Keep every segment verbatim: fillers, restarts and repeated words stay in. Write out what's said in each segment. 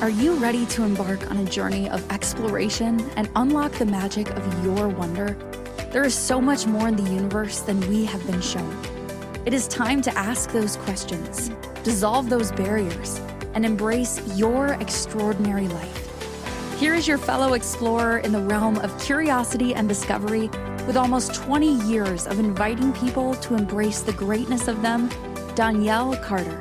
Are you ready to embark on a journey of exploration and unlock the magic of your wonder? There is so much more in the universe than we have been shown. It is time to ask those questions, dissolve those barriers, and embrace your extraordinary life. Here is your fellow explorer in the realm of curiosity and discovery, with almost twenty years of inviting people to embrace the greatness of them, Danielle Carter.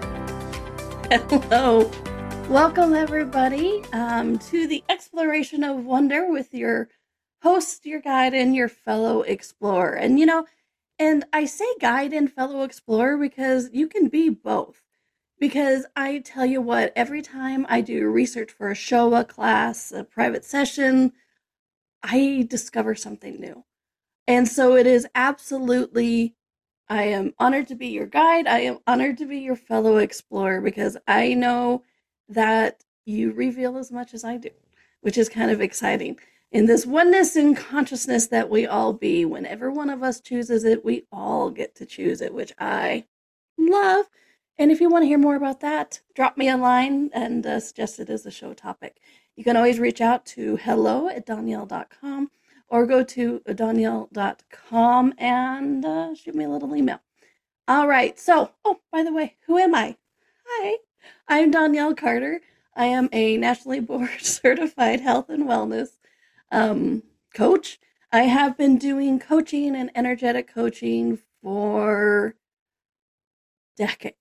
Hello. Welcome, everybody, um, to the Exploration of Wonder with your host, your guide, and your fellow explorer. And, you know, and I say guide and fellow explorer because you can be both. Because I tell you what, every time I do research for a show, a class, a private session, I discover something new. And so it is absolutely, I am honored to be your guide. I am honored to be your fellow explorer because I know that you reveal as much as I do, which is kind of exciting. In this oneness and consciousness that we all be, whenever one of us chooses it, we all get to choose it, which I love. And if you want to hear more about that, drop me a line and uh, suggest it as a show topic. You can always reach out to hello at danielle dot com or go to danielle dot com and uh, shoot me a little email. All right. So, oh, by the way, who am I? Hi, I'm Danielle Carter. I am a nationally board certified health and wellness um, coach. I have been doing coaching and energetic coaching for decades.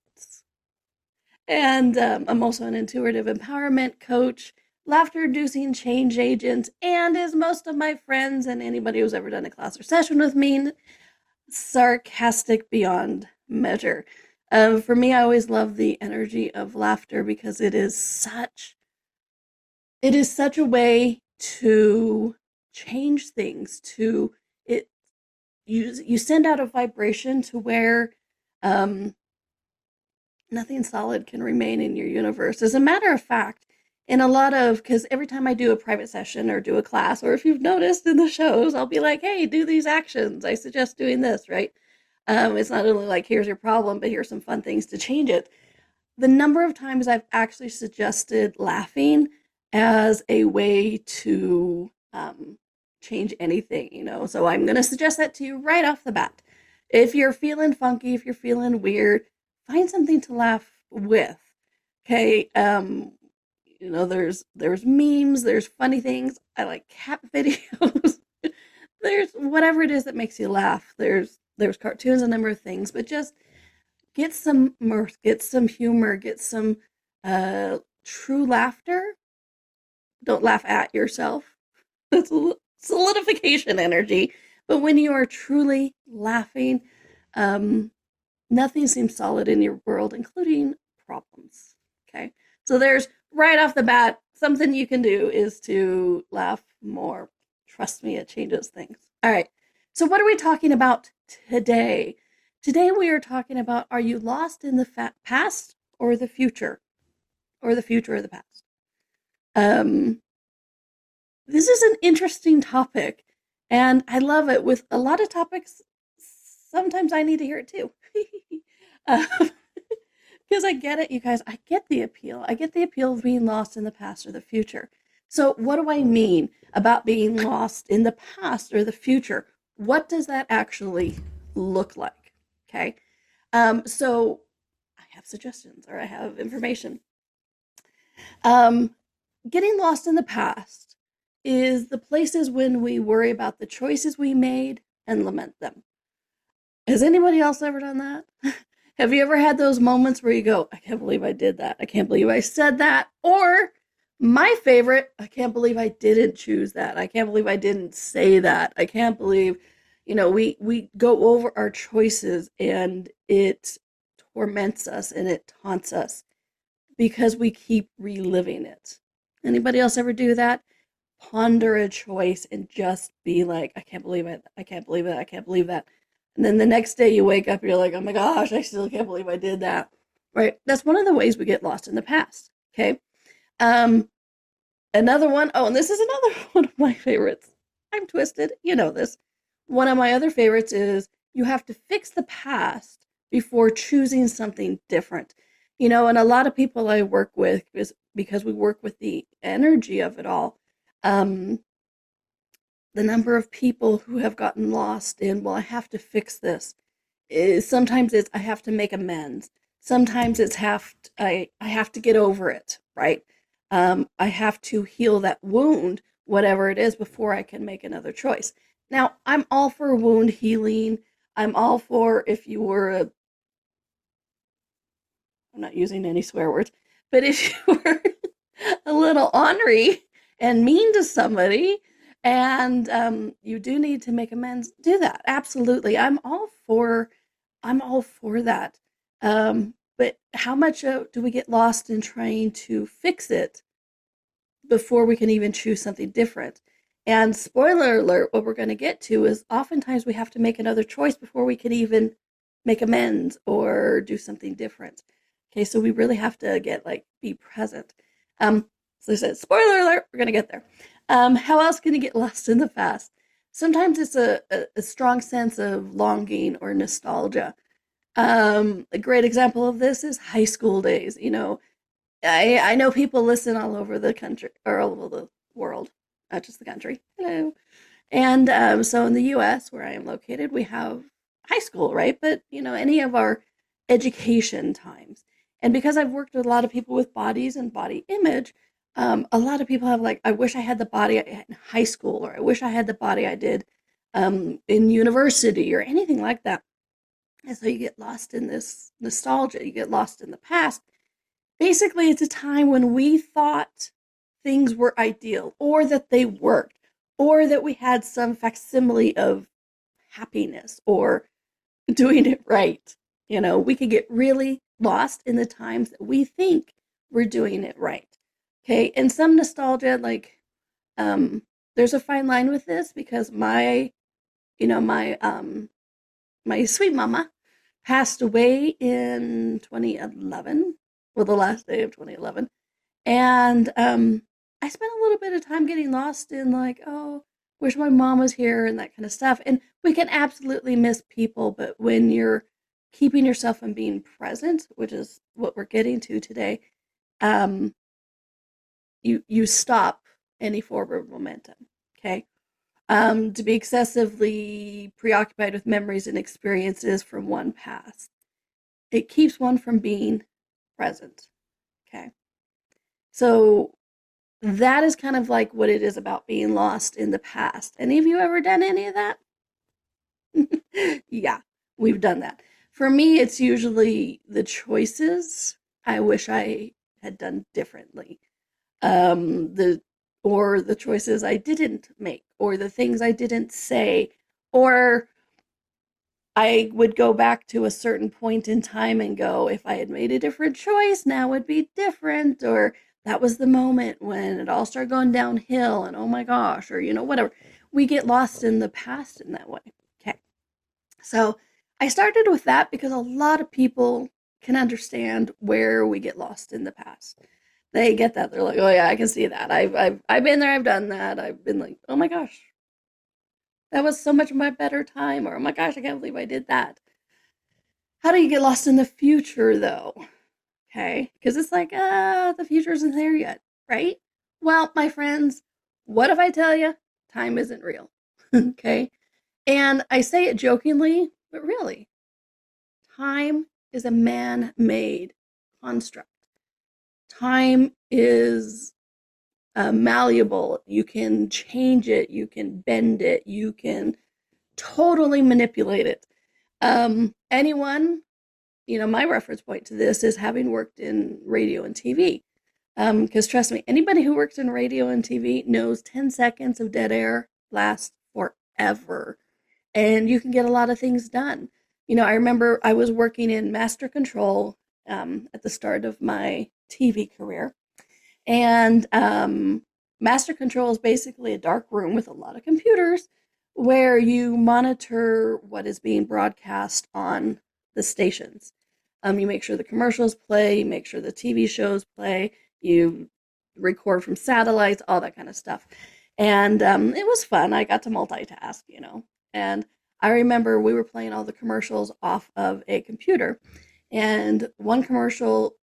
And um, I'm also an intuitive empowerment coach, laughter-inducing change agent, and as most of my friends and anybody who's ever done a class or session with me, sarcastic beyond measure. Um, for me, I always love the energy of laughter because it is such, it is such a way to change things. To it, you you send out a vibration to where um, nothing solid can remain in your universe. As a matter of fact, in a lot of, because every time I do a private session or do a class, or if you've noticed in the shows, I'll be like, hey, do these actions. I suggest doing this, right? Um, it's not only like, here's your problem, but here's some fun things to change it. The number of times I've actually suggested laughing as a way to um, change anything, you know? So I'm going to suggest that to you right off the bat. If you're feeling funky, if you're feeling weird, find something to laugh with, okay? Um, you know, there's there's memes, there's funny things. I like cat videos. There's whatever it is that makes you laugh. There's there's cartoons, a number of things, but just get some mirth, get some humor, get some uh, true laughter. Don't laugh at yourself. That's a solidification energy. But when you are truly laughing, um, nothing seems solid in your world, including problems. Okay, so there's right off the bat something you can do is to laugh more. Trust me, it changes things. All right. So what are we talking about today? Today we are talking about, are you lost in the fa- past or the future? Or the future or the past? Um, this is an interesting topic, and I love it. With a lot of topics, sometimes I need to hear it too. um, because I get it, you guys. I get the appeal. I get the appeal of being lost in the past or the future. So what do I mean about being lost in the past or the future? What does that actually look like? Okay. Um, so I have suggestions or I have information. Um, getting lost in the past is the places when we worry about the choices we made and lament them. Has anybody else ever done that? Have you ever had those moments where you go, I can't believe I did that. I can't believe I said that. Or my favorite, I can't believe I didn't choose that. I can't believe I didn't say that. I can't believe, you know, we, we go over our choices and it torments us and it taunts us because we keep reliving it. Anybody else ever do that? Ponder a choice and just be like, I can't believe it. I can't believe it. I can't believe that. And then the next day you wake up, you're like, oh my gosh, I still can't believe I did that. Right? That's one of the ways we get lost in the past. Okay. Um, another one, oh, and this is another one of my favorites. I'm twisted. You know this. One of my other favorites is you have to fix the past before choosing something different. You know, and a lot of people I work with, is because we work with the energy of it all. Um, the number of people who have gotten lost in, well, I have to fix this. Is sometimes it's I have to make amends. Sometimes it's have to, I I have to get over it, right? Um, I have to heal that wound, whatever it is, before I can make another choice. Now, I'm all for wound healing. I'm all for if you were a, I'm not using any swear words, but if you were a little ornery and mean to somebody and um, you do need to make amends, do that. Absolutely. I'm all for I'm all for that. Um, but how much uh, do we get lost in trying to fix it before we can even choose something different? And spoiler alert, what we're going to get to is oftentimes we have to make another choice before we can even make amends or do something different. Okay, so we really have to get like be present. Um, so I said, spoiler alert, we're going to get there. Um, how else can you get lost in the past? Sometimes it's a, a, a strong sense of longing or nostalgia. Um, a great example of this is high school days. You know, I I know people listen all over the country or all over the world, not just the country. Hello. And um, so in the U S, where I am located, we have high school, right? But you know, any of our education times. And because I've worked with a lot of people with bodies and body image, um, a lot of people have like, I wish I had the body I had in high school, or I wish I had the body I did um, in university, or anything like that. And so you get lost in this nostalgia, you get lost in the past. Basically, it's a time when we thought things were ideal, or that they worked, or that we had some facsimile of happiness or doing it right. You know, we could get really lost in the times that we think we're doing it right. Okay. And some nostalgia, like, um, there's a fine line with this because my, you know, my, um, my sweet mama passed away in twenty eleven, well, the last day of twenty eleven. And um, I spent a little bit of time getting lost in, like, oh, wish my mom was here and that kind of stuff. And we can absolutely miss people, but when you're keeping yourself from being present, which is what we're getting to today, um, you you stop any forward momentum. Okay. Um, to be excessively preoccupied with memories and experiences from one past. It keeps one from being present. Okay. So that is kind of like what it is about being lost in the past. Any of you ever done any of that? Yeah, we've done that. For me, it's usually the choices I wish I had done differently. Um, the or the choices I didn't make, or the things I didn't say, or I would go back to a certain point in time and go, if I had made a different choice, now it'd be different, or that was the moment when it all started going downhill, and oh my gosh, or you know, whatever. We get lost in the past in that way. Okay. So I started with that because a lot of people can understand where we get lost in the past. They get that. They're like, oh yeah, I can see that. I've I've I've been there, I've done that. I've been like, oh my gosh, that was so much my better time, or oh my gosh, I can't believe I did that. How do you get lost in the future though? Okay, because it's like, ah, the future isn't there yet, right? Well, my friends, what if I tell you time isn't real? Okay, and I say it jokingly, but really, time is a man-made construct. Time is uh, malleable. You can change it, you can bend it, you can totally manipulate it. Um, anyone, you know, my reference point to this is having worked in radio and T V. Because um, trust me, anybody who works in radio and T V knows ten seconds of dead air lasts forever. And you can get a lot of things done. You know, I remember I was working in master control um, at the start of my T V career. And um, master control is basically a dark room with a lot of computers where you monitor what is being broadcast on the stations. Um, you make sure the commercials play, you make sure the T V shows play, you record from satellites, all that kind of stuff. And um, it was fun. I got to multitask, you know. And I remember we were playing all the commercials off of a computer. And one commercial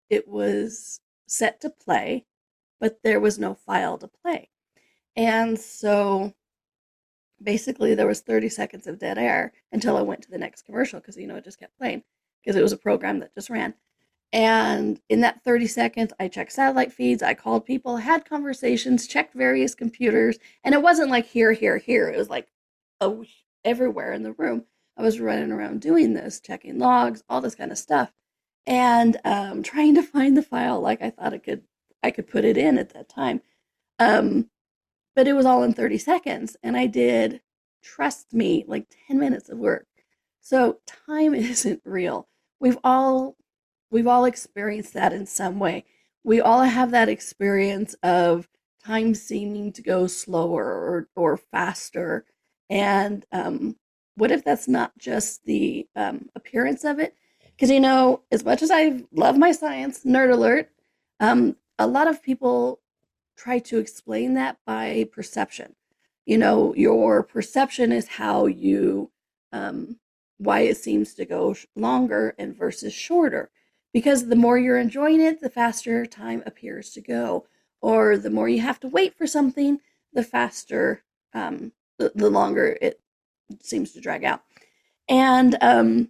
it was set to play, but there was no file to play. And so basically there was thirty seconds of dead air until I went to the next commercial because, you know, it just kept playing because it was a program that just ran. And in that thirty seconds, I checked satellite feeds, I called people, had conversations, checked various computers, and it wasn't like here, here, here. It was like oh, everywhere in the room. I was running around doing this, checking logs, all this kind of stuff, and um, trying to find the file like I thought I could I could put it in at that time. Um, but it was all in thirty seconds, and I did, trust me, like ten minutes of work. So time isn't real. We've all we've all experienced that in some way. We all have that experience of time seeming to go slower or, or faster. And um, what if that's not just the um, appearance of it? Because, you know, as much as I love my science, nerd alert, um, a lot of people try to explain that by perception. You know, your perception is how you, um, why it seems to go longer and versus shorter. Because the more you're enjoying it, the faster time appears to go. Or the more you have to wait for something, the faster, um, the, the longer it seems to drag out. And um,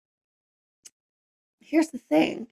here's the thing.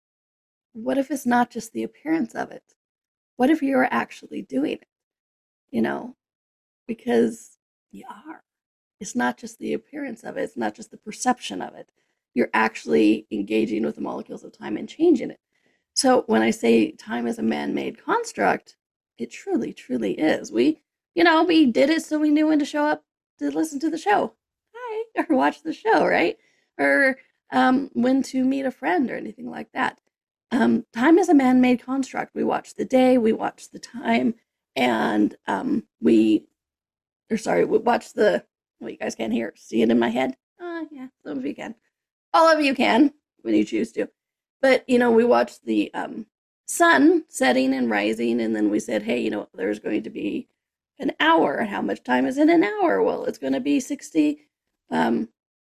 What if it's not just the appearance of it? What if you're actually doing it? You know, because you are. It's not just the appearance of it. It's not just the perception of it. You're actually engaging with the molecules of time and changing it. So when I say time is a man-made construct, it truly, truly is. We, you know, we did it so we knew when to show up to listen to the show. Hi, or watch the show, right? Or um, when to meet a friend or anything like that. Um, time is a man-made construct. We watch the day, we watch the time, and um, we, or sorry, we watch the, well, you guys can't hear, see it in my head? Uh, yeah, some of you can. All of you can, when you choose to. But, you know, we watched the um, sun setting and rising, and then we said, hey, you know, there's going to be an hour. And how much time is in an hour? Well, it's going to be sixty, um,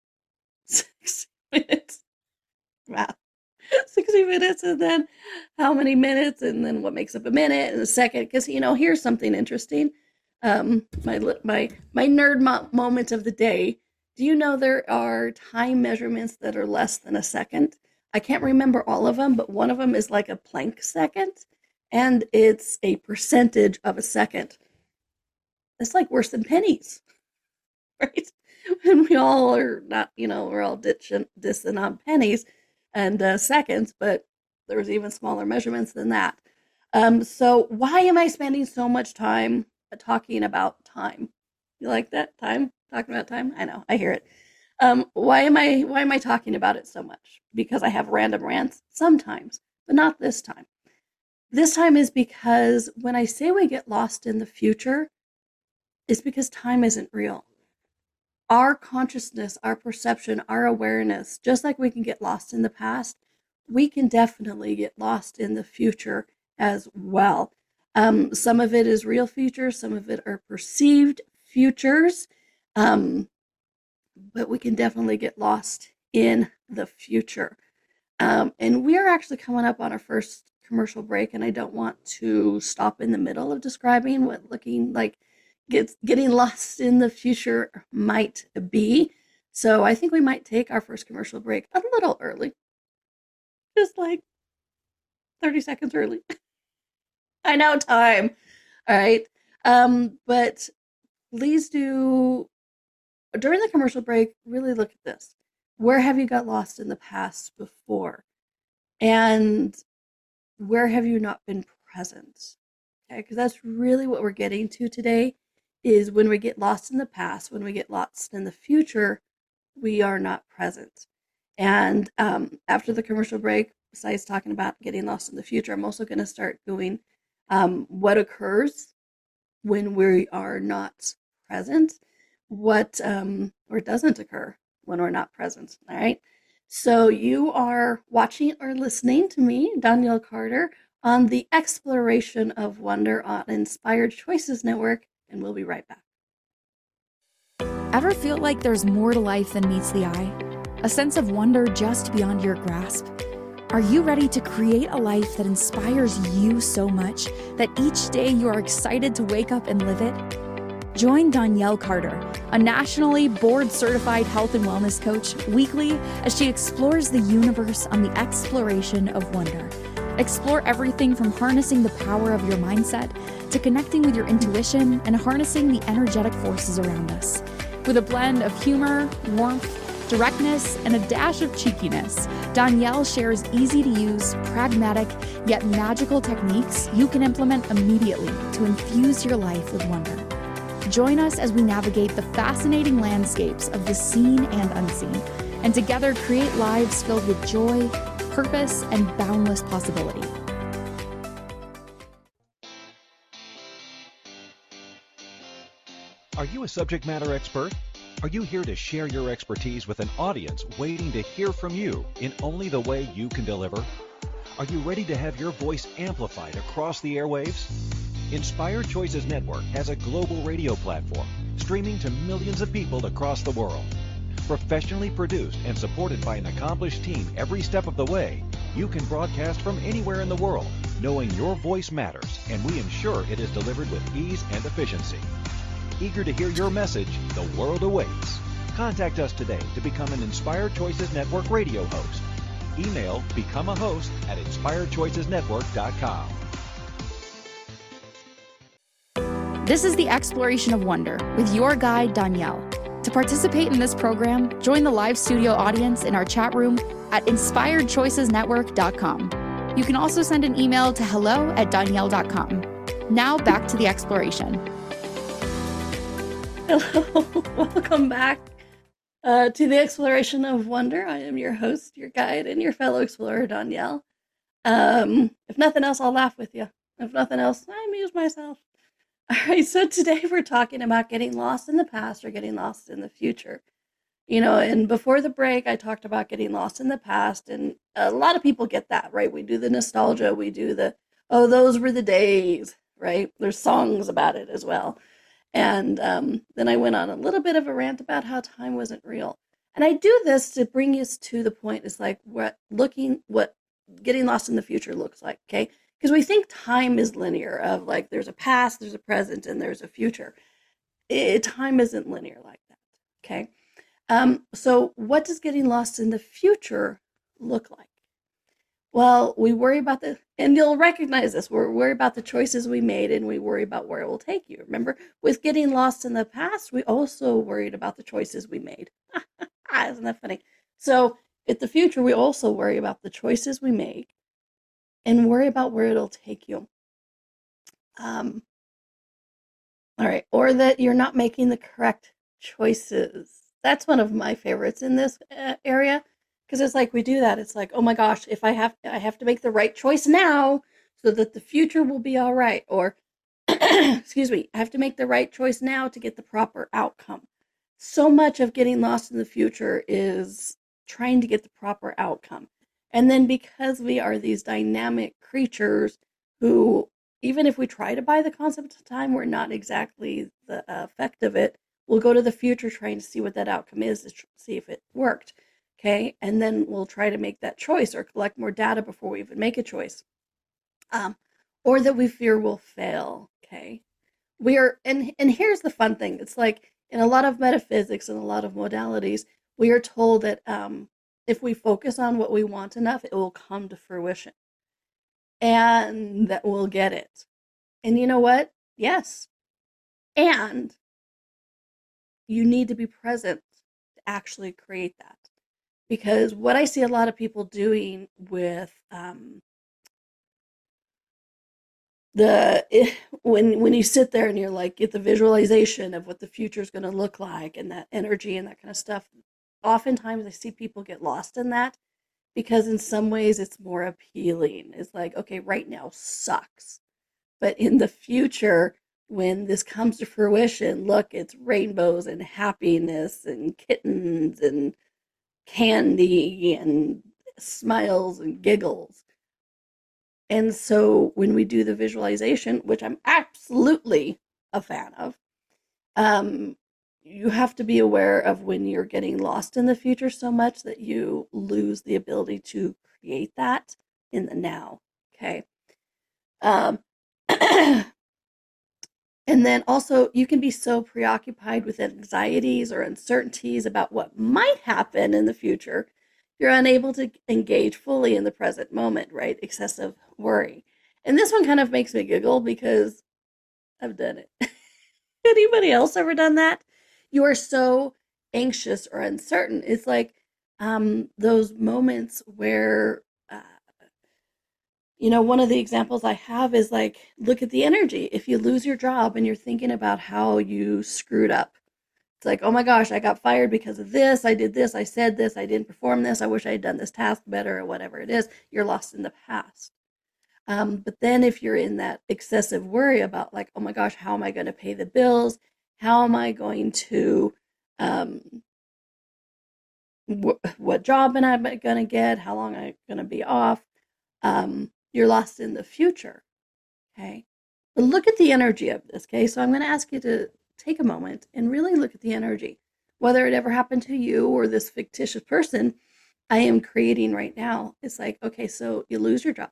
sixty minutes. Wow. sixty minutes, and then how many minutes, and then what makes up a minute and a second. Because, you know, here's something interesting. Um, my, my, my nerd mo- moment of the day. Do you know there are time measurements that are less than a second? I can't remember all of them, but one of them is like a Planck second, and it's a percentage of a second. It's like worse than pennies, right? And we all are not, you know, we're all ditching, dissing on pennies and uh, seconds, but there's even smaller measurements than that. Um, so why am I spending so much time talking about time? You like that? Time? Talking about time? I know, I hear it. Um, why am I why am I talking about it so much? Because I have random rants sometimes, but not this time. This time is because when I say we get lost in the future, it's because time isn't real. Our consciousness, our perception, our awareness, just like we can get lost in the past, we can definitely get lost in the future as well. Um, some of it is real futures, some of it are perceived futures. Um, but we can definitely get lost in the future. Um, and we're actually coming up on our first commercial break, and I don't want to stop in the middle of describing what looking like gets, getting lost in the future might be. So I think we might take our first commercial break a little early, just like thirty seconds early. I know, time. All right. Um, but please do, during the commercial break, really look at this. Where have you got lost in the past before? And where have you not been present? Okay, because that's really what we're getting to today, is when we get lost in the past, when we get lost in the future, we are not present. And um, after the commercial break, besides talking about getting lost in the future, I'm also going to start doing um, what occurs when we are not present, what um, or doesn't occur when we're not present. All right. So you are watching or listening to me, Danielle Carter, on the Exploration of Wonder on Inspired Choices Network, and we'll be right back. Ever feel like there's more to life than meets the eye? A sense of wonder just beyond your grasp? Are you ready to create a life that inspires you so much that each day you are excited to wake up and live it? Join Danielle Carter, a nationally board-certified health and wellness coach, weekly as she explores the universe on the exploration of wonder. Explore everything from harnessing the power of your mindset to connecting with your intuition and harnessing the energetic forces around us. With a blend of humor, warmth, directness, and a dash of cheekiness, Danielle shares easy-to-use, pragmatic, yet magical techniques you can implement immediately to infuse your life with wonder. Join us as we navigate the fascinating landscapes of the seen and unseen, and together create lives filled with joy, purpose, and boundless possibility. Are you a subject matter expert? Are you here to share your expertise with an audience waiting to hear from you in only the way you can deliver? Are you ready to have your voice amplified across the airwaves? Inspired Choices Network has a global radio platform streaming to millions of people across the world. Professionally produced and supported by an accomplished team every step of the way, you can broadcast from anywhere in the world, knowing your voice matters, and we ensure it is delivered with ease and efficiency. Eager to hear your message, the world awaits. Contact us today to become an Inspired Choices Network radio host. Email become a host at inspired choices network dot com. This is the Exploration of Wonder with your guide, Danielle. To participate in this program, join the live studio audience in our chat room at inspired choices network dot com. You can also send an email to hello at danielle dot com. Now back to the exploration. Hello, welcome back uh, to the Exploration of Wonder. I am your host, your guide, and your fellow explorer, Danielle. Um, if nothing else, I'll laugh with you. If nothing else, I amuse myself. All right, so today we're talking about getting lost in the past or getting lost in the future. You know, and before the break, I talked about getting lost in the past, and a lot of people get that, right? We do the nostalgia, we do the, oh, those were the days, right? There's songs about it as well. And um, then I went on a little bit of a rant about how time wasn't real. And I do this to bring us to the point. It's like what looking, what getting lost in the future looks like, okay? Because we think time is linear of like there's a past, there's a present, and there's a future. It, time isn't linear like that, okay? Um, so what does getting lost in the future look like? Well, we worry about the, and you'll recognize this, we're worried about the choices we made and we worry about where it will take you. Remember, with getting lost in the past, we also worried about the choices we made. Isn't that funny? So in the future, we also worry about the choices we make and worry about where it'll take you. Um, all right, or that you're not making the correct choices. That's one of my favorites in this uh, area. Because it's like we do that. It's like, oh my gosh, if I have I have to make the right choice now so that the future will be all right. Or, excuse me, I have to make the right choice now to get the proper outcome. So much of getting lost in the future is trying to get the proper outcome. And then because we are these dynamic creatures who, even if we try to buy the concept of time, we're not exactly the effect of it. We'll go to the future trying to see what that outcome is, to see if it worked. Okay, and then we'll try to make that choice or collect more data before we even make a choice. Um, or that we fear will fail, okay? We are, and, and here's the fun thing. It's like in a lot of metaphysics and a lot of modalities, we are told that um, if we focus on what we want enough, it will come to fruition. And that we'll get it. And you know what? Yes. And you need to be present to actually create that. Because what I see a lot of people doing with um, the when when you sit there and you're like get the visualization of what the future is going to look like and that energy and that kind of stuff, oftentimes I see people get lost in that because in some ways it's more appealing. It's like, okay, right now sucks, but in the future when this comes to fruition, look, it's rainbows and happiness and kittens and candy and smiles and giggles. And so when we do the visualization, which I'm absolutely a fan of, um, you have to be aware of when you're getting lost in the future so much that you lose the ability to create that in the now. Okay. Um, and then also, you can be so preoccupied with anxieties or uncertainties about what might happen in the future, you're unable to engage fully in the present moment, right? Excessive worry. And this one kind of makes me giggle because I've done it. Anybody else ever done that? You are so anxious or uncertain. It's like um, those moments where, uh, you know, one of the examples I have is like, look at the energy. If you lose your job and you're thinking about how you screwed up, it's like, oh my gosh, I got fired because of this. I did this. I said this. I didn't perform this. I wish I had done this task better or whatever it is. You're lost in the past. Um, but then if you're in that excessive worry about like, oh my gosh, how am I going to pay the bills? How am I going to, um, wh- what job am I going to get? How long am I going to be off? Um, you're lost in the future. Okay. But look at the energy of this. Okay. So I'm going to ask you to take a moment and really look at the energy, whether it ever happened to you or this fictitious person I am creating right now. It's like, okay, so you lose your job.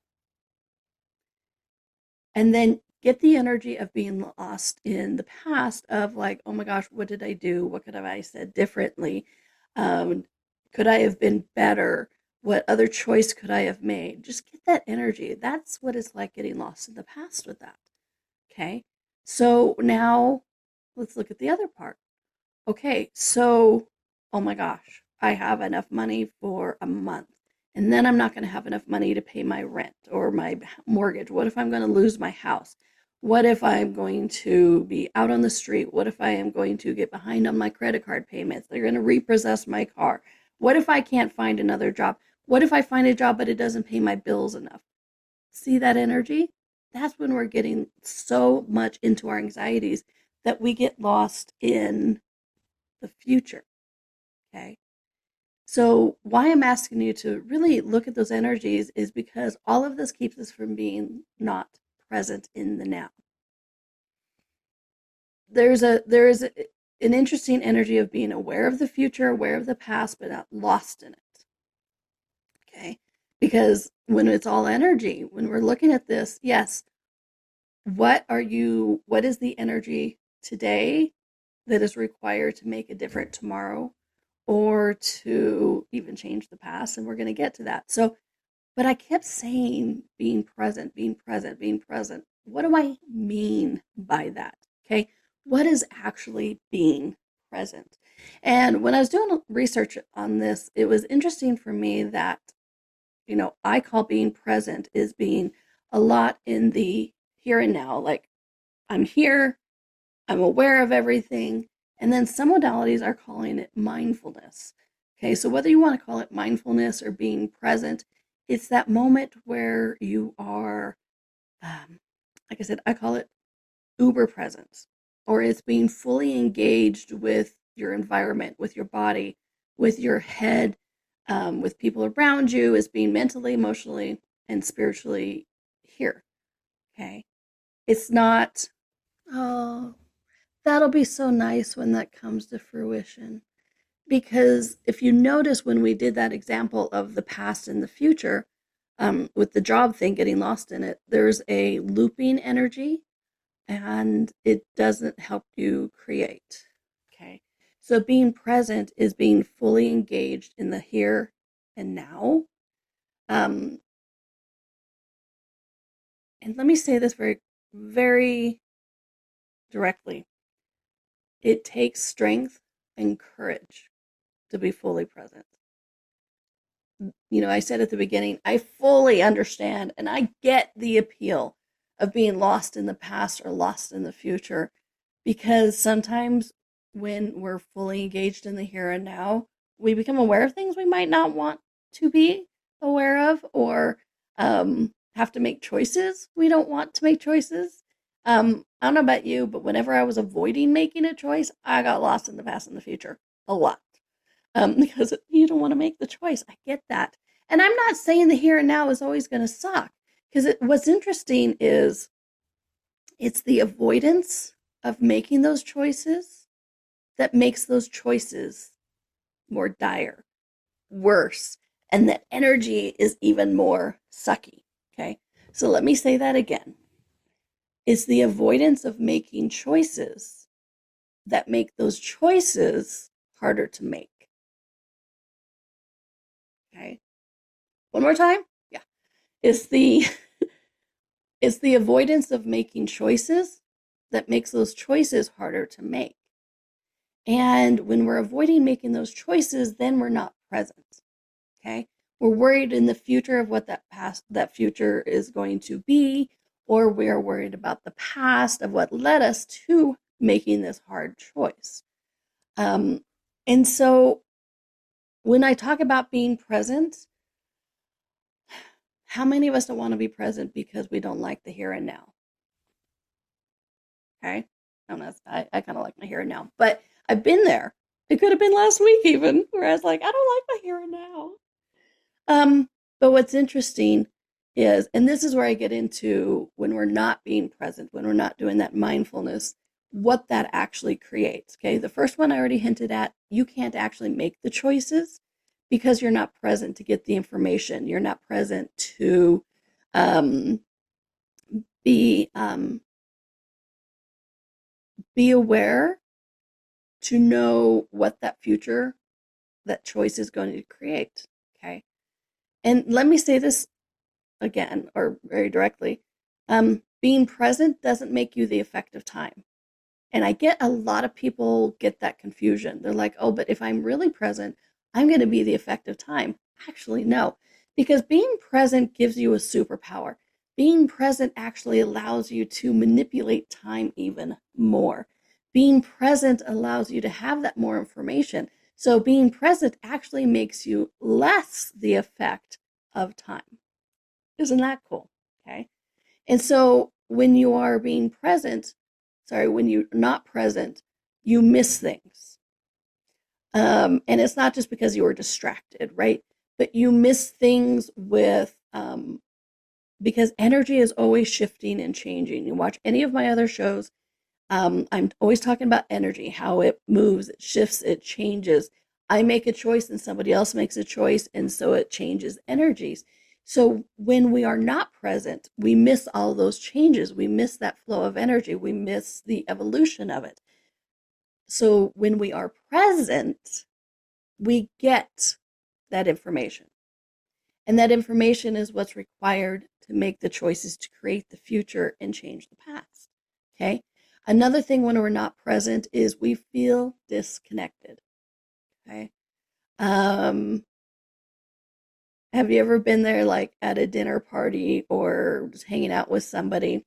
And then get the energy of being lost in the past of like, oh my gosh, what did I do? What could have I said differently? Um, could I have been better? What other choice could I have made? Just get that energy. That's what it's like getting lost in the past with that. Okay. So now let's look at the other part. Okay. So, oh my gosh, I have enough money for a month. And then I'm not going to have enough money to pay my rent or my mortgage. What if I'm going to lose my house? What if I'm going to be out on the street? What if I am going to get behind on my credit card payments? They're going to repossess my car. What if I can't find another job? What if I find a job but it doesn't pay my bills enough? See that energy? That's when we're getting so much into our anxieties that we get lost in the future. Okay. So why I'm asking you to really look at those energies is because all of this keeps us from being not present in the now. There's a there is a, an interesting energy of being aware of the future, aware of the past, but not lost in it. Okay? Because when it's all energy, when we're looking at this, yes, what are you what is the energy today that is required to make a difference tomorrow? Or to even change the past, and we're going to get to that. So, but I kept saying being present, being present, being present. What do I mean by that? Okay, what is actually being present? And when I was doing research on this, it was interesting for me that, you know, I call being present is being a lot in the here and now. Like, I'm here, I'm aware of everything. And then some modalities are calling it mindfulness. Okay, so whether you want to call it mindfulness or being present, it's that moment where you are, um, like I said, I call it uber presence, or it's being fully engaged with your environment, with your body, with your head, um, with people around you, is being mentally, emotionally, and spiritually here. Okay, it's not, oh, that'll be so nice when that comes to fruition. Because if you notice when we did that example of the past and the future, um, with the job thing, getting lost in it, there's a looping energy and it doesn't help you create. Okay. So being present is being fully engaged in the here and now. Um, and let me say this very, very directly. It takes strength and courage to be fully present. You know, I said at the beginning, I fully understand and I get the appeal of being lost in the past or lost in the future, because sometimes when we're fully engaged in the here and now, we become aware of things we might not want to be aware of, or um, have to make choices we don't want to make choices. Um, I don't know about you, but whenever I was avoiding making a choice, I got lost in the past and the future a lot. Um, because you don't want to make the choice. I get that. And I'm not saying the here and now is always going to suck, because what's interesting is it's the avoidance of making those choices that makes those choices more dire, worse, And that energy is even more sucky. Okay. So let me say that again. It's the avoidance of making choices that make those choices harder to make. Okay. One more time. Yeah. It's the it's the avoidance of making choices that makes those choices harder to make. And when we're avoiding making those choices, then we're not present. Okay. We're worried in the future of what that past, that future is going to be, or we're worried about the past of what led us to making this hard choice. Um, and so when I talk about being present, how many of us don't want to be present because we don't like the here and now? Okay. I don't know. I, I kind of like my here and now, but I've been there. It could have been last week even, where I was like, I don't like my here and now. Um, but what's interesting is, and this is where I get into when we're not being present, when we're not doing that mindfulness, what that actually creates. Okay. The first one I already hinted at, you can't actually make the choices because you're not present to get the information. You're not present to um, be um, be aware to know what that future, that choice is going to create. Okay. And let me say this again, or very directly. Um, being present doesn't make you the effect of time. And I get a lot of people get that confusion. They're like, oh, but if I'm really present, I'm going to be the effect of time. Actually, no, because being present gives you a superpower. Being present actually allows you to manipulate time even more. Being present allows you to have that more information. So being present actually makes you less the effect of time. Isn't that cool? Okay. And so when you are being present, sorry, when you're not present, you miss things. Um, and it's not just because you were distracted, right? But you miss things with, um, because energy is always shifting and changing. You watch any of my other shows, um, I'm always talking about energy, how it moves, it shifts, it changes. I make a choice and somebody else makes a choice, and so it changes energies. So when we are not present, we miss all those changes. We miss that flow of energy. We miss the evolution of it. So when we are present, we get that information. And that information is what's required to make the choices to create the future and change the past. Okay. Another thing when we're not present is we feel disconnected. Okay. Um, have you ever been there like at a dinner party or just hanging out with somebody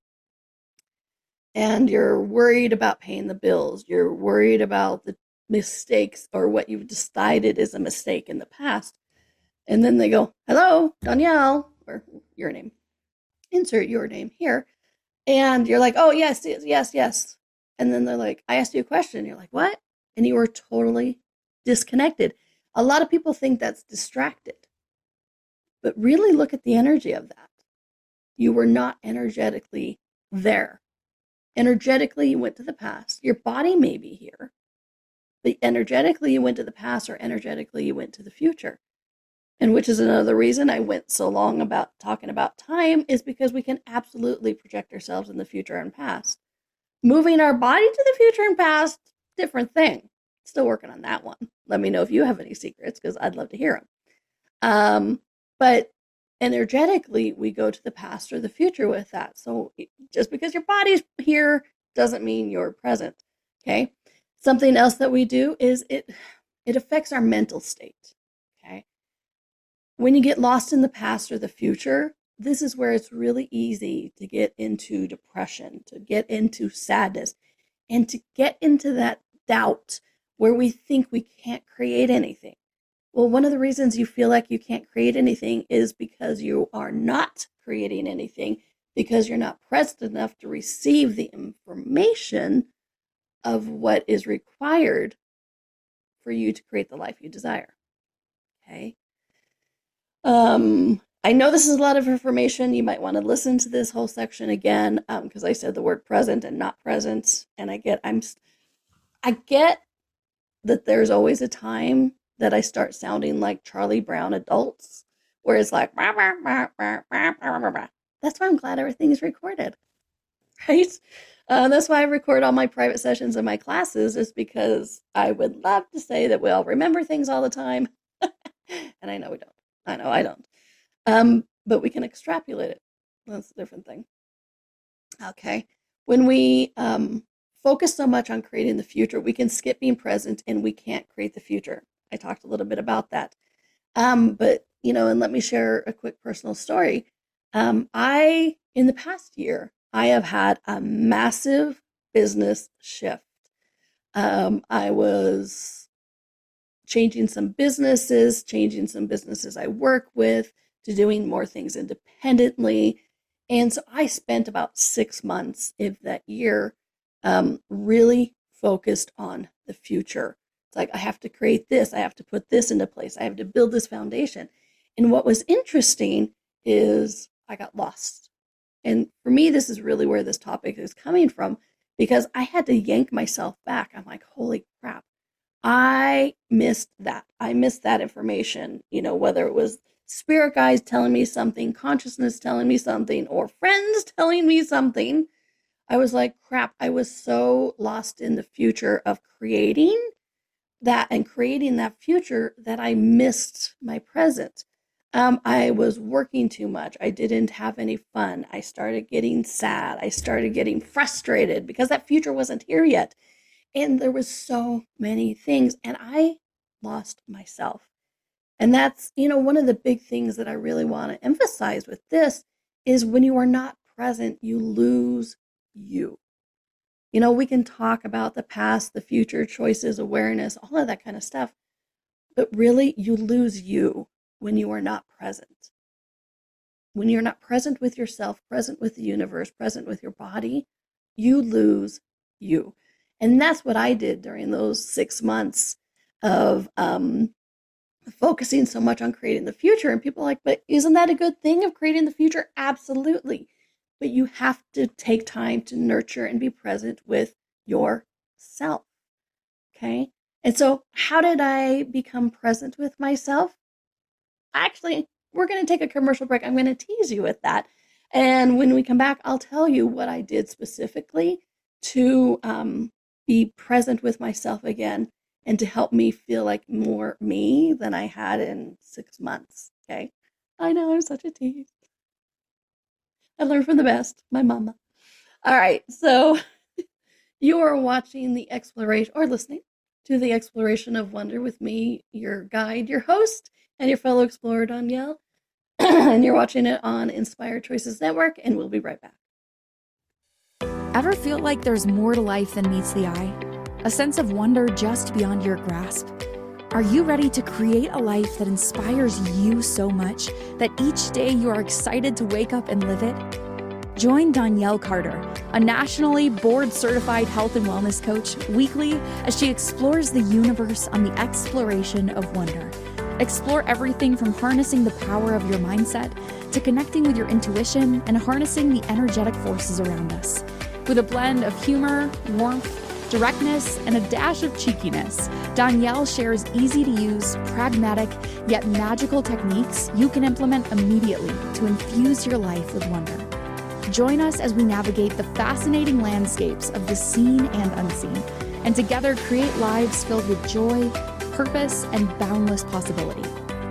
and you're worried about paying the bills? You're worried about the mistakes or what you've decided is a mistake in the past. And then they go, hello, Danielle, or your name, insert your name here. And you're like, oh, yes, yes, yes. And then they're like, I asked you a question. You're like, what? And you were totally disconnected. A lot of people think that's distracted. But really look at the energy of that. You were not energetically there. Energetically, you went to the past. Your body may be here. But energetically, you went to the past, or energetically, you went to the future. And which is another reason I went so long about talking about time, is because we can absolutely project ourselves in the future and past. Moving our body to the future and past, different thing. Still working on that one. Let me know if you have any secrets, because I'd love to hear them. Um, but energetically, we go to the past or the future with that. So just because your body's here doesn't mean you're present. Okay. Something else that we do is it it affects our mental state. Okay. When you get lost in the past or the future, this is where it's really easy to get into depression, to get into sadness, and to get into that doubt where we think we can't create anything. Well, one of the reasons you feel like you can't create anything is because you are not creating anything, because you're not present enough to receive the information of what is required for you to create the life you desire. Okay. Um, I know this is a lot of information. You might want to listen to this whole section again, um, because I said the word present and not present, and I get I'm I get that there's always a time that I start sounding like Charlie Brown adults, where it's like, rah, rah, rah, rah, rah, rah, rah, rah. That's why I'm glad everything is recorded, right? Uh, that's why I record all my private sessions in my classes, is because I would love to say that we all remember things all the time. And I know we don't. I know I don't. Um, but we can extrapolate it. That's a different thing. Okay. When we um, focus so much on creating the future, we can skip being present and we can't create the future. I talked a little bit about that. Um, but, you know, and let me share a quick personal story. Um, I, in the past year, I have had a massive business shift. Um, I was changing some businesses, changing some businesses I work with, to doing more things independently. And so I spent about six months of that year um, really focused on the future. It's like, I have to create this. I have to put this into place. I have to build this foundation. And what was interesting is I got lost. And for me, this is really where this topic is coming from, because I had to yank myself back. I'm like, holy crap, I missed that. I missed that information, you know, whether it was spirit guides telling me something, consciousness telling me something, or friends telling me something. I was like, crap, I was so lost in the future of creating that and creating that future that I missed my present. Um, I was working too much. I didn't have any fun. I started getting sad. I started getting frustrated because that future wasn't here yet. And there was so many things, and I lost myself. And that's, you know, one of the big things that I really want to emphasize with this is when you are not present, you lose you. You know, we can talk about the past, the future, choices, awareness, all of that kind of stuff. But really, you lose you when you are not present. When you're not present with yourself, present with the universe, present with your body, you lose you. And that's what I did during those six months of um, focusing so much on creating the future. And people are like, but isn't that a good thing of creating the future? Absolutely. But you have to take time to nurture and be present with yourself. Okay. And so how did I become present with myself? Actually, we're going to take a commercial break. I'm going to tease you with that. And when we come back, I'll tell you what I did specifically to um, be present with myself again and to help me feel like more me than I had in six months. Okay. I know, I'm such a tease. I learned from the best, my mama. All right. So you are watching the exploration or listening to the Exploration of Wonder with me, your guide, your host, and your fellow explorer, Danielle. And you're watching it on Inspired Choices Network, and we'll be right back. Ever feel like there's more to life than meets the eye? A sense of wonder just beyond your grasp? Are you ready to create a life that inspires you so much that each day you are excited to wake up and live it? Join Danielle Carter, a nationally board-certified health and wellness coach, weekly as she explores the universe on the Exploration of Wonder. Explore everything from harnessing the power of your mindset to connecting with your intuition and harnessing the energetic forces around us. With a blend of humor, warmth, directness, and a dash of cheekiness, Danielle shares easy-to-use, pragmatic, yet magical techniques you can implement immediately to infuse your life with wonder. Join us as we navigate the fascinating landscapes of the seen and unseen, and together create lives filled with joy, purpose, and boundless possibility.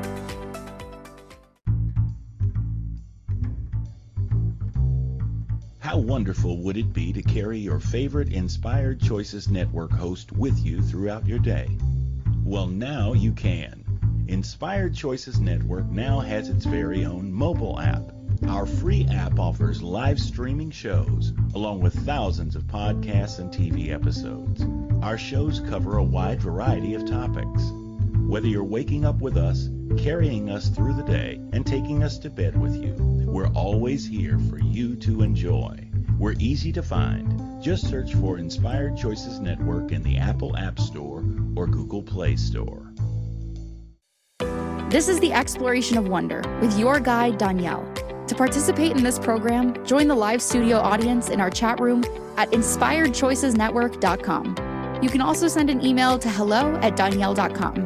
How wonderful would it be to carry your favorite Inspired Choices Network host with you throughout your day? Well, now you can. Inspired Choices Network now has its very own mobile app. Our free app offers live streaming shows, along with thousands of podcasts and T V episodes. Our shows cover a wide variety of topics. Whether you're waking up with us, carrying us through the day, and taking us to bed with you, we're always here for you to enjoy. We're easy to find. Just search for Inspired Choices Network in the Apple App Store or Google Play Store. This is the Exploration of Wonder with your guide, Danielle. To participate in this program, join the live studio audience in our chat room at inspired choices network dot com. You can also send an email to hello at danielle dot com.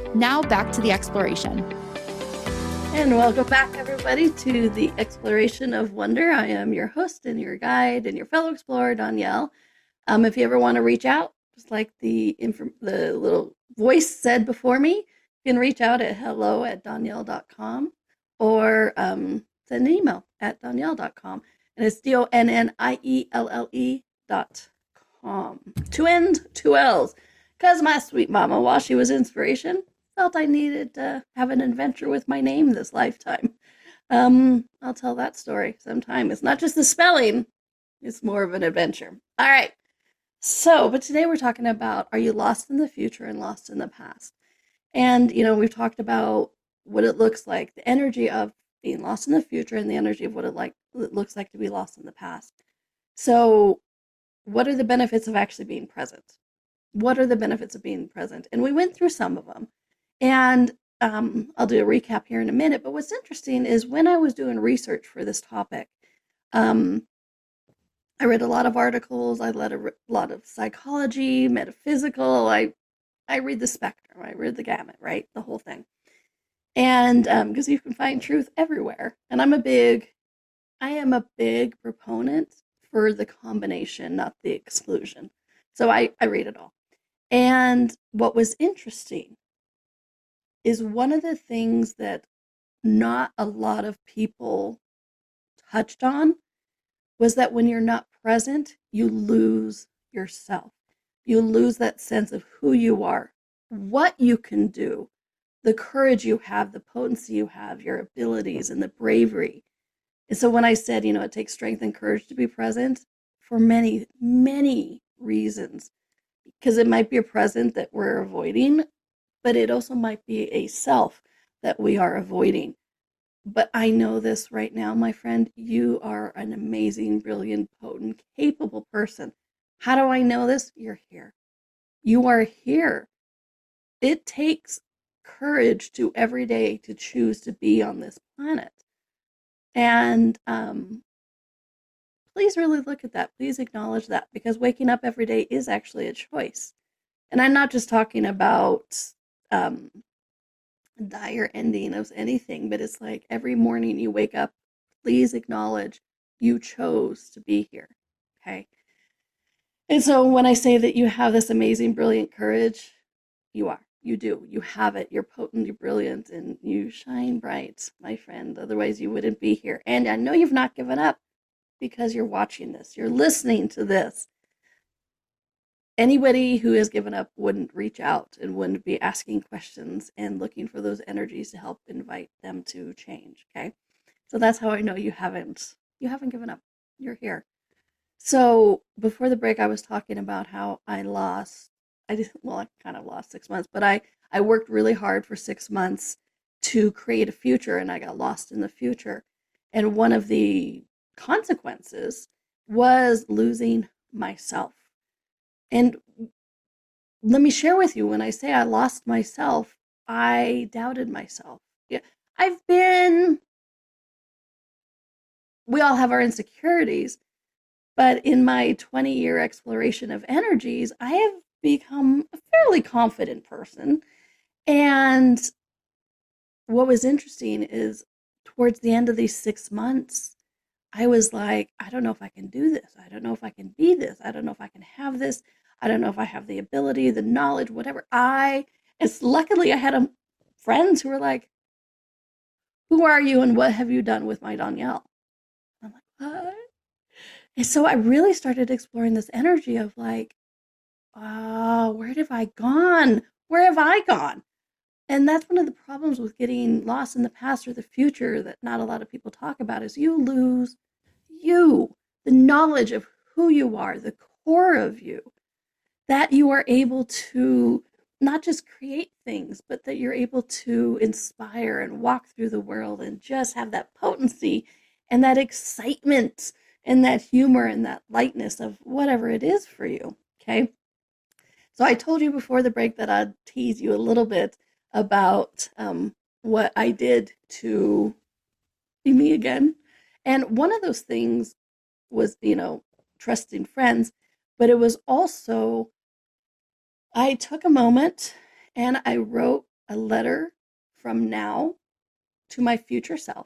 Now back to the exploration. And welcome back, everybody, to the Exploration of Wonder. I am your host and your guide and your fellow explorer, Danielle. Um, if you ever want to reach out, just like the inf- the little voice said before me, you can reach out at hello at danielle dot com or um, send an email at danielle dot com. And it's D O N N I E L L E dot com. Two N's, two L's. Because my sweet mama, while she was inspiration, felt I needed to have an adventure with my name this lifetime. Um, I'll tell that story sometime. It's not just the spelling, it's more of an adventure. All right. So, but today we're talking about, are you lost in the future and lost in the past? And, you know, we've talked about what it looks like, the energy of being lost in the future and the energy of what it like it looks like to be lost in the past. So, what are the benefits of actually being present? What are the benefits of being present? And we went through some of them. And um, I'll do a recap here in a minute. But what's interesting is when I was doing research for this topic, um, I read a lot of articles. I read a lot of psychology, metaphysical. I I read the spectrum. I read the gamut, right? The whole thing. And because um, you can find truth everywhere. And I'm a big, I am a big proponent for the combination, not the exclusion. So I, I read it all. And what was interesting is one of the things that not a lot of people touched on was that when you're not present, you lose yourself. You lose that sense of who you are, what you can do, the courage you have, the potency you have, your abilities, and the bravery. And so when I said, you know, it takes strength and courage to be present, for many, many reasons, because it might be a present that we're avoiding, but it also might be a self that we are avoiding. But I know this right now, my friend, you are an amazing, brilliant, potent, capable person. How do I know this? You're here. You are here. It takes courage to every day to choose to be on this planet. And um, please really look at that. Please acknowledge that, because waking up every day is actually a choice. And I'm not just talking about um, dire ending of anything, but it's like every morning you wake up, please acknowledge you chose to be here. Okay. And so when I say that you have this amazing, brilliant courage, you are. You do. You have it. You're potent, you're brilliant, and you shine bright, my friend. Otherwise, you wouldn't be here. And I know you've not given up because you're watching this. You're listening to this. Anybody who has given up wouldn't reach out and wouldn't be asking questions and looking for those energies to help invite them to change. Okay. So that's how I know you haven't, you haven't given up. You're here. So before the break, I was talking about how I lost, I did, well, I kind of lost six months, but I, I worked really hard for six months to create a future, and I got lost in the future. And one of the consequences was losing myself. And let me share with you, when I say I lost myself, I doubted myself. Yeah, I've been, we all have our insecurities, but in my twenty-year exploration of energies, I have become a fairly confident person. And what was interesting is towards the end of these six months, I was like, I don't know if I can do this. I don't know if I can be this. I don't know if I can have this. I don't know if I have the ability, the knowledge, whatever. I, it's luckily I had a, friends who were like, who are you and what have you done with my Danielle? I'm like, what? And so I really started exploring this energy of like, oh, where have I gone? Where have I gone? And that's one of the problems with getting lost in the past or the future that not a lot of people talk about, is you lose you, the knowledge of who you are, the core of you, that you are able to not just create things, but that you're able to inspire and walk through the world and just have that potency and that excitement and that humor and that lightness of whatever it is for you. Okay. So I told you before the break that I'd tease you a little bit about um, what I did to be me again. And one of those things was, you know, trusting friends, but it was also, I took a moment and I wrote a letter from now to my future self,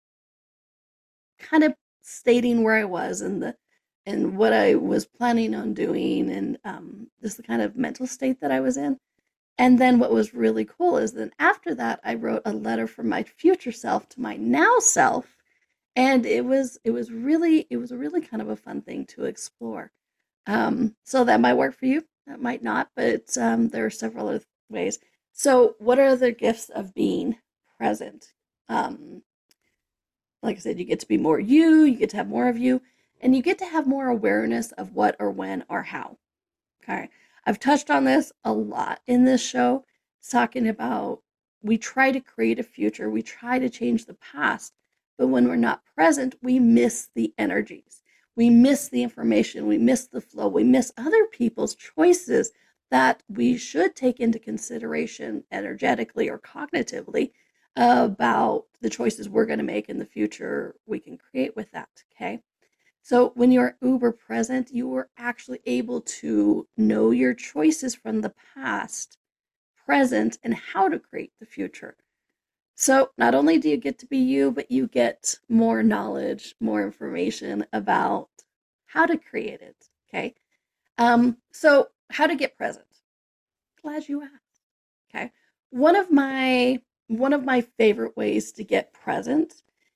kind of stating where I was and the and what I was planning on doing, and um, just the kind of mental state that I was in. And then what was really cool is then after that, I wrote a letter from my future self to my now self, and it was it was really it was really kind of a fun thing to explore. Um, so that might work for you, that might not, but um, there are several other ways. So, what are the gifts of being present? Um, like I said, you get to be more you, you get to have more of you, and you get to have more awareness of what or when or how. Okay. I've touched on this a lot in this show, talking about we try to create a future, we try to change the past, but when we're not present, we miss the energies. We miss the information, we miss the flow, we miss other people's choices that we should take into consideration energetically or cognitively about the choices we're going to make in the future we can create with that, okay? So when you're uber present, you are actually able to know your choices from the past, present, and how to create the future. So not only do you get to be you, but you get more knowledge, more information about how to create it, okay? Um, so how to get present? Glad you asked, okay? One of my one of my favorite ways to get present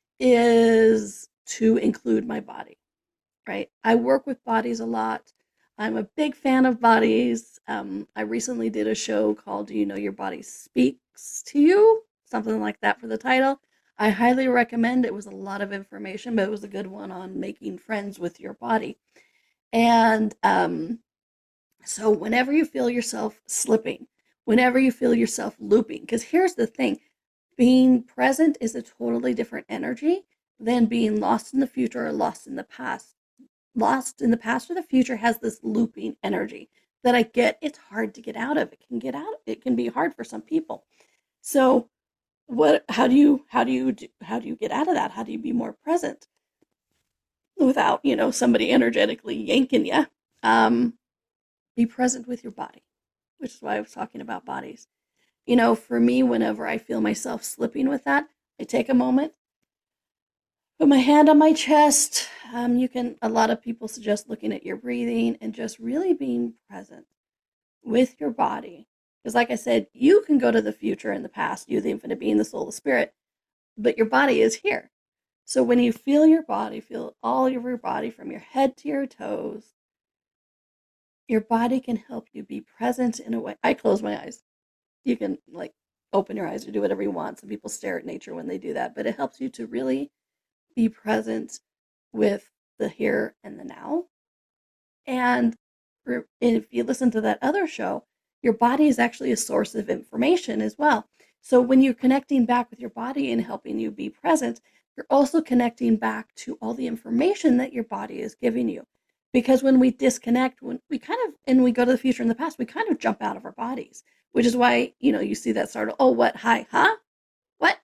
is to include my body, right? I work with bodies a lot. I'm a big fan of bodies. Um, I recently did a show called Do You Know Your Body Speaks to You? Something like that for the title. I highly recommend. It was a lot of information, but it was a good one on making friends with your body. And um, so whenever you feel yourself slipping, whenever you feel yourself looping, because here's the thing, being present is a totally different energy than being lost in the future or lost in the past. Lost in the past or the future has this looping energy that I get. It's hard to get out of. It can get out. It can be hard for some people. So what, how do you, how do you, do, how do you get out of that? How do you be more present without, you know, somebody energetically yanking you? Um, be present with your body, which is why I was talking about bodies. You know, for me, whenever I feel myself slipping with that, I take a moment, put my hand on my chest. Um, you can, a lot of people suggest looking at your breathing and just really being present with your body. Because like I said, you can go to the future and the past, you, the infinite being, the soul, the spirit, but your body is here. So when you feel your body, feel all of your body from your head to your toes, your body can help you be present in a way. I close my eyes. You can like open your eyes or do whatever you want. Some people stare at nature when they do that, but it helps you to really be present with the here and the now. And if you listen to that other show, your body is actually a source of information as well. So when you're connecting back with your body and helping you be present, you're also connecting back to all the information that your body is giving you. Because when we disconnect, when we kind of, and we go to the future and the past, we kind of jump out of our bodies, which is why, you know, you see that sort of, oh, what, hi, huh? What?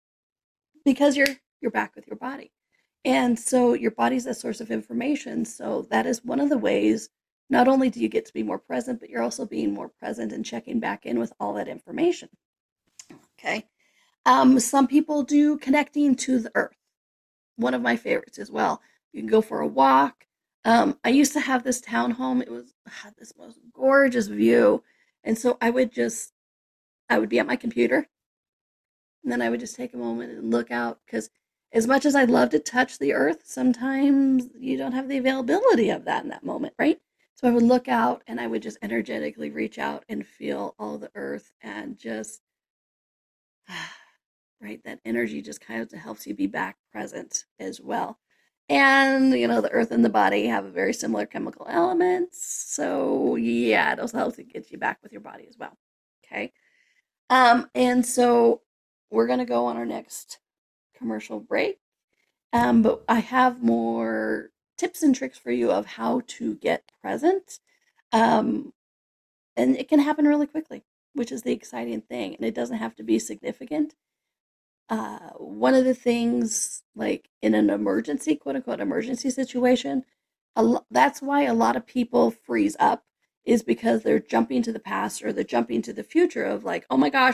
Because you're, you're back with your body. And so your body's a source of information. So that is one of the ways, not only do you get to be more present, but you're also being more present and checking back in with all that information. Okay. Um, some people do connecting to the earth. One of my favorites as well. You can go for a walk. Um, I used to have this townhome. It was had this most gorgeous view. And so I would just, I would be at my computer. And then I would just take a moment and look out, because as much as I'd love to touch the earth, sometimes you don't have the availability of that in that moment, right? So I would look out and I would just energetically reach out and feel all the earth and just, right, that energy just kind of helps you be back present as well. And, you know, the earth and the body have a very similar chemical elements. So, yeah, it also helps to get you back with your body as well. Okay. Um, and so we're going to go on our next commercial break. Um, but I have more tips and tricks for you of how to get present. Um, and it can happen really quickly, which is the exciting thing. And it doesn't have to be significant. Uh, one of the things, like in an emergency, quote unquote, emergency situation, a lo- that's why a lot of people freeze up, is because they're jumping to the past or they're jumping to the future of like, oh my gosh,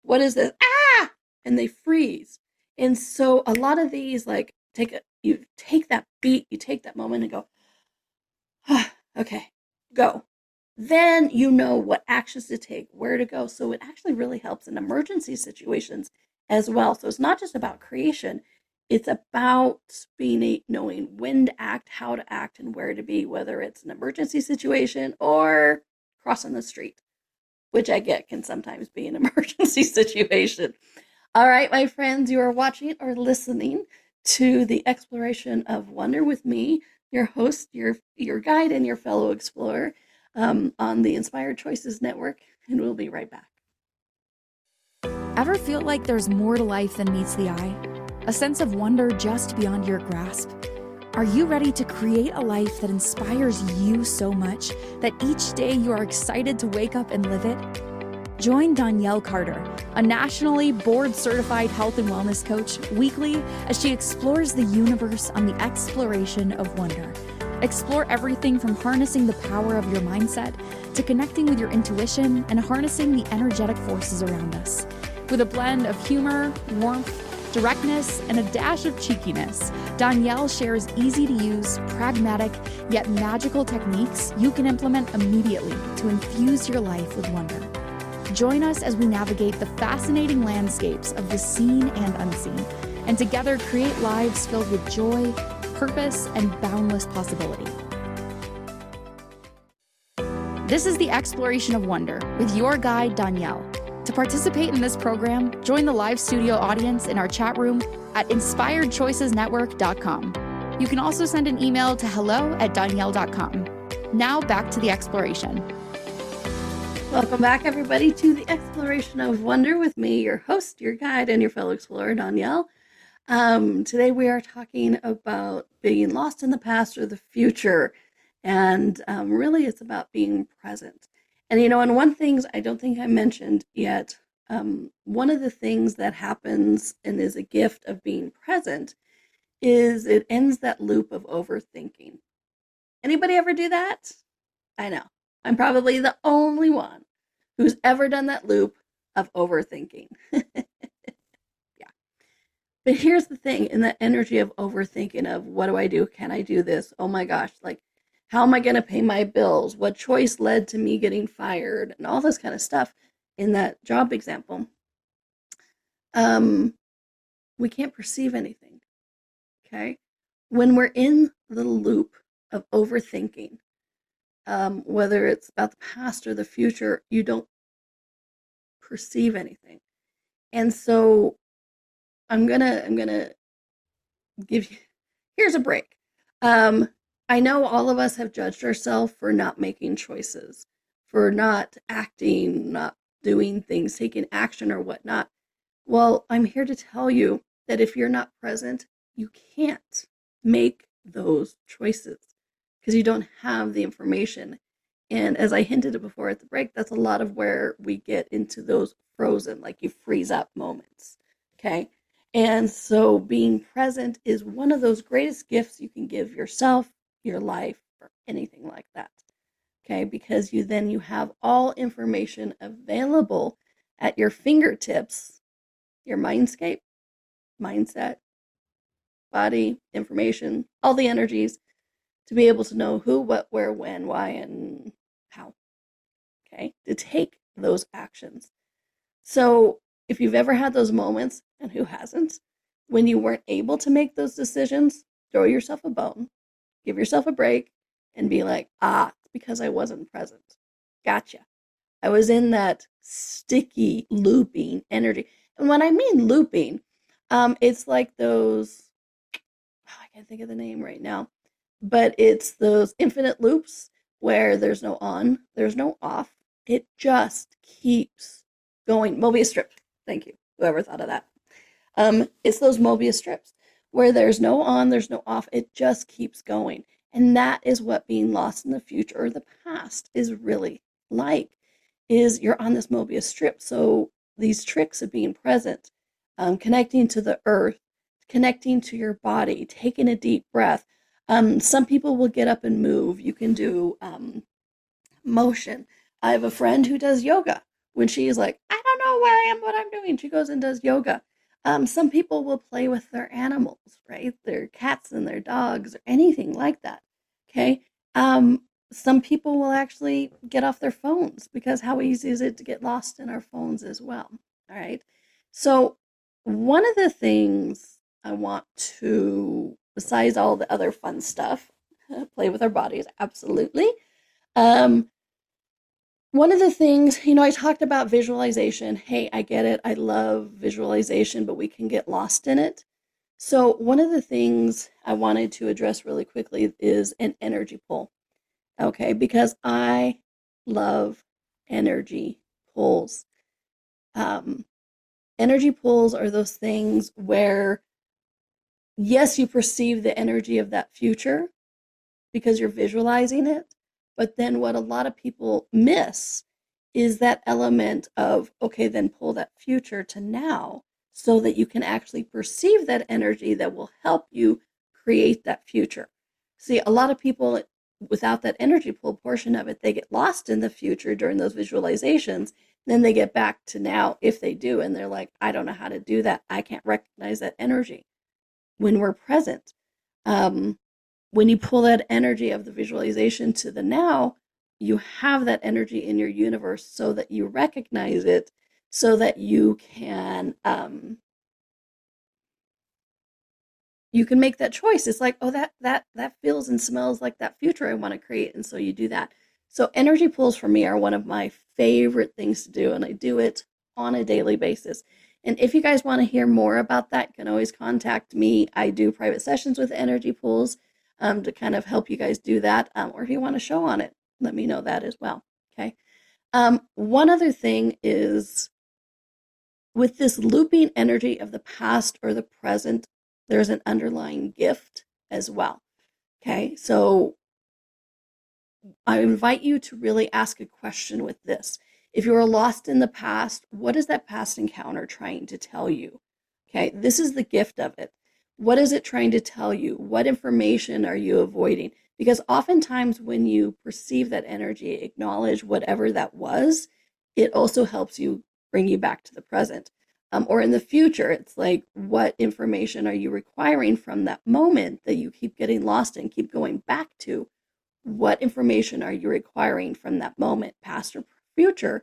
what is this? Ah! And they freeze. And so a lot of these, like, take a, you take that beat, you take that moment and go, ah, okay, go. Then you know what actions to take, where to go. So it actually really helps in emergency situations as well. So it's not just about creation. It's about being a, knowing when to act, how to act, and where to be, whether it's an emergency situation or crossing the street, which I get can sometimes be an emergency situation. All right, my friends, you are watching or listening to the Exploration of Wonder with me, your host, your, your guide, and your fellow explorer um, on the Inspired Choices Network, and we'll be right back. Ever feel like there's more to life than meets the eye? A sense of wonder just beyond your grasp? Are you ready to create a life that inspires you so much that each day you are excited to wake up and live it? Join Danielle Carter, a nationally board-certified health and wellness coach, weekly as she explores the universe on the exploration of wonder. Explore everything from harnessing the power of your mindset to connecting with your intuition and harnessing the energetic forces around us. With a blend of humor, warmth, directness, and a dash of cheekiness, Danielle shares easy-to-use, pragmatic, yet magical techniques you can implement immediately to infuse your life with wonder. Join us as we navigate the fascinating landscapes of the seen and unseen, and together create lives filled with joy, purpose, and boundless possibility. This is the Exploration of Wonder with your guide, Danielle. To participate in this program, join the live studio audience in our chat room at inspired choices network dot com. You can also send an email to hello at danielle dot com. Now back to the exploration. Welcome back, everybody, to the Exploration of Wonder with me, your host, your guide, and your fellow explorer, Danielle. Um, today we are talking about being lost in the past or the future, and um, really it's about being present. And, you know, and one thing I don't think I mentioned yet, um, one of the things that happens and is a gift of being present is it ends that loop of overthinking. Anybody ever do that? I know. I'm probably the only one who's ever done that loop of overthinking. Yeah. But here's the thing, in the energy of overthinking of what do I do? Can I do this? Oh my gosh, like, how am I going to pay my bills? What choice led to me getting fired? And all this kind of stuff in that job example. Um, we can't perceive anything, okay? When we're in the loop of overthinking, um, whether it's about the past or the future, you don't perceive anything. And so I'm gonna, I'm gonna give you, here's a break. Um, I know all of us have judged ourselves for not making choices, for not acting, not doing things, taking action or whatnot. Well, I'm here to tell you that if you're not present, you can't make those choices because you don't have the information. And as I hinted before at the break, that's a lot of where we get into those frozen, like you freeze up moments, okay? And so being present is one of those greatest gifts you can give yourself, your life, or anything like that, okay? Because you then you have all information available at your fingertips, your mindscape, mindset, body, information, all the energies to be able to know who, what, where, when, why, and how, okay? To take those actions. So if you've ever had those moments, and who hasn't, when you weren't able to make those decisions, throw yourself a bone. Give yourself a break and be like, ah, it's because I wasn't present. Gotcha. I was in that sticky, looping energy. And when I mean looping, um, it's like those, oh, I can't think of the name right now, but it's those infinite loops where there's no on, there's no off. It just keeps going. Mobius strips. Thank you. Whoever thought of that. Um, it's those Mobius strips where there's no on, there's no off. It just keeps going. And that is what being lost in the future or the past is really like, is you're on this Mobius strip. So these tricks of being present, um, connecting to the earth, connecting to your body, taking a deep breath. Um, some people will get up and move. You can do um, motion. I have a friend who does yoga, when she's like, I don't know where I am, what I'm doing, she goes and does yoga. Um, some people will play with their animals, right? Their cats and their dogs or anything like that. Okay. Um, some people will actually get off their phones because how easy is it to get lost in our phones as well? All right. So one of the things I want to, besides all the other fun stuff, play with our bodies, absolutely. Um, one of the things, you know, I talked about visualization. Hey, I get it. I love visualization, but we can get lost in it. So one of the things I wanted to address really quickly is an energy pull. Okay, because I love energy pulls. Um, energy pulls are those things where, yes, you perceive the energy of that future because you're visualizing it. But then what a lot of people miss is that element of, okay, then pull that future to now so that you can actually perceive that energy that will help you create that future. See, a lot of people, without that energy pull portion of it, they get lost in the future during those visualizations. Then they get back to now, if they do, and they're like, I don't know how to do that. I can't recognize that energy when we're present. Um, when you pull that energy of the visualization to the now, you have that energy in your universe so that you recognize it, so that you can um, you can make that choice. It's like, oh, that that that feels and smells like that future I want to create, and so you do that. So energy pulls for me are one of my favorite things to do, and I do it on a daily basis. And if you guys want to hear more about that, you can always contact me. I do private sessions with energy pulls um, to kind of help you guys do that. Um, or if you want a show on it, let me know that as well. Okay. Um, one other thing is with this looping energy of the past or the present, there's an underlying gift as well. Okay. So I invite you to really ask a question with this. If you are lost in the past, what is that past encounter trying to tell you? Okay, this is the gift of it. What is it trying to tell you? What information are you avoiding? Because oftentimes when you perceive that energy, acknowledge whatever that was, it also helps you bring you back to the present. Um, or in the future, it's like, what information are you requiring from that moment that you keep getting lost in, keep going back to? What information are you requiring from that moment, past or future,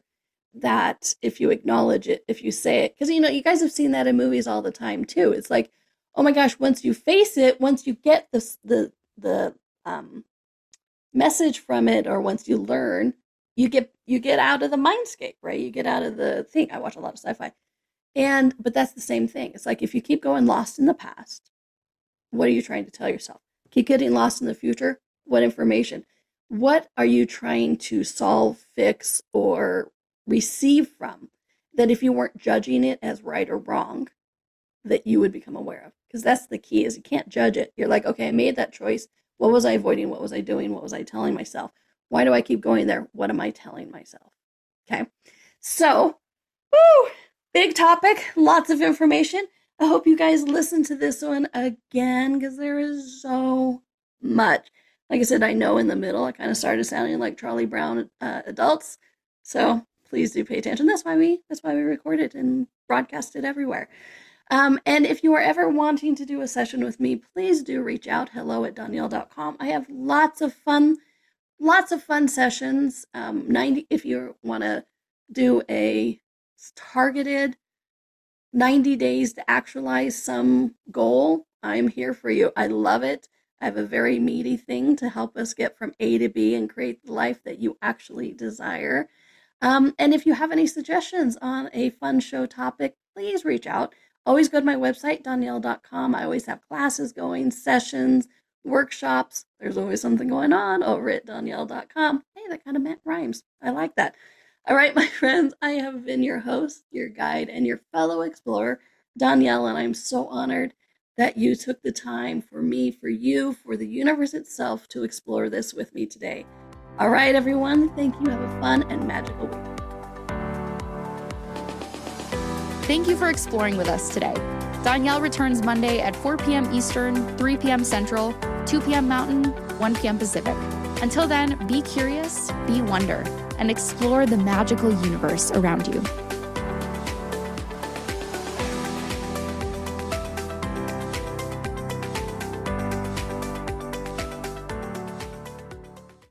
that if you acknowledge it, if you say it, because, you know, you guys have seen that in movies all the time too. It's like, oh my gosh, once you face it, once you get this, the, the um, message from it, or once you learn, you get, you get out of the mindscape, right? You get out of the thing. I watch a lot of sci-fi. And, but that's the same thing. It's like, if you keep going lost in the past, what are you trying to tell yourself? Keep getting lost in the future. What information? What are you trying to solve, fix, or receive from that if you weren't judging it as right or wrong, that you would become aware of? Because that's the key, is you can't judge it. You're like, okay, I made that choice. What was I avoiding? What was I doing? What was I telling myself? Why do I keep going there? What am I telling myself? Okay. So, woo, big topic, lots of information. I hope you guys listen to this one again, because there is so much. Like I said, I know in the middle, I kind of started sounding like Charlie Brown uh, adults. So please do pay attention. That's why we, that's why we record it and broadcast it everywhere. Um, and if you are ever wanting to do a session with me, please do reach out. Hello at Danielle dot com. I have lots of fun, lots of fun sessions. Um, ninety, if you want to do a targeted ninety days to actualize some goal, I'm here for you. I love it. I have a very meaty thing to help us get from A to B and create the life that you actually desire. Um, and if you have any suggestions on a fun show topic, please reach out. Always go to my website, Danielle dot com. I always have classes going, sessions, workshops. There's always something going on over at Danielle dot com. Hey, that kind of meant rhymes. I like that. All right, my friends, I have been your host, your guide, and your fellow explorer, Danielle, and I'm so honored that you took the time for me, for you, for the universe itself to explore this with me today. All right, everyone, thank you. Have a fun and magical week. Thank you for exploring with us today. Danielle returns Monday at four p.m. Eastern, three p.m. Central, two p.m. Mountain, one p.m. Pacific. Until then, be curious, be wonder, and explore the magical universe around you.